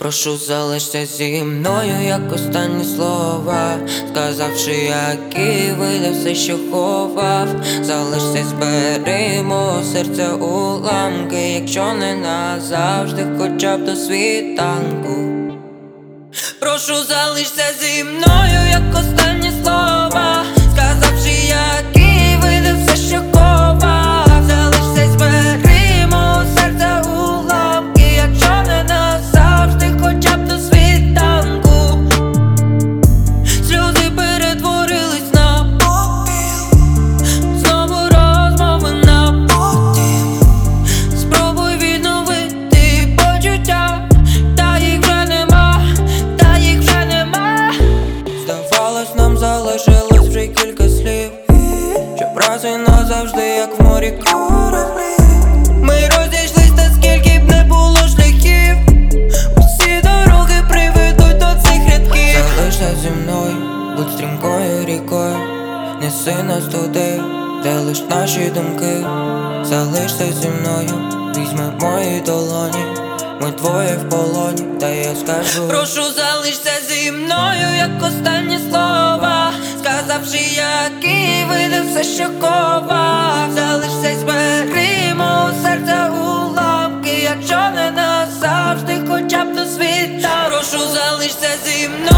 Прошу, залишся зі мною, як останні слова, сказавши, які видав все, що ховав. Залишся, збери мого серця уламки, якщо не назавжди, хоча б до світанку. Прошу, залишся зі мною, як останні слова, сказавши, які видав все, що ховав. Залишся, збери мого серця уламки, якщо не назавжди, хоча б до світанку. Сльози перетворились на попіл, знову розмови на потім. Спробуй відновити почуття, та їх вже нема, та їх вже нема. Здавалось, нам залишилось вже кілька слів, щоб раз і назавжди, як в морі кораблі. Ми розійшлись, та скільки б не було шляхів, усі дороги приведуть до цих рядків. Залишся зі мною, будь стрімкою рікою, неси нас туди, де лиш наші думки. Залишся зі мною, візьми мої долоні, ми двоє в полоні, та я скажу: прошу, залишся зі мною, як останні слова, сказавши, які видав все, що ховав. Залишся, збери мого серця уламки, якщо не назавжди, хоча б до світа. Прошу, залишся зі мною.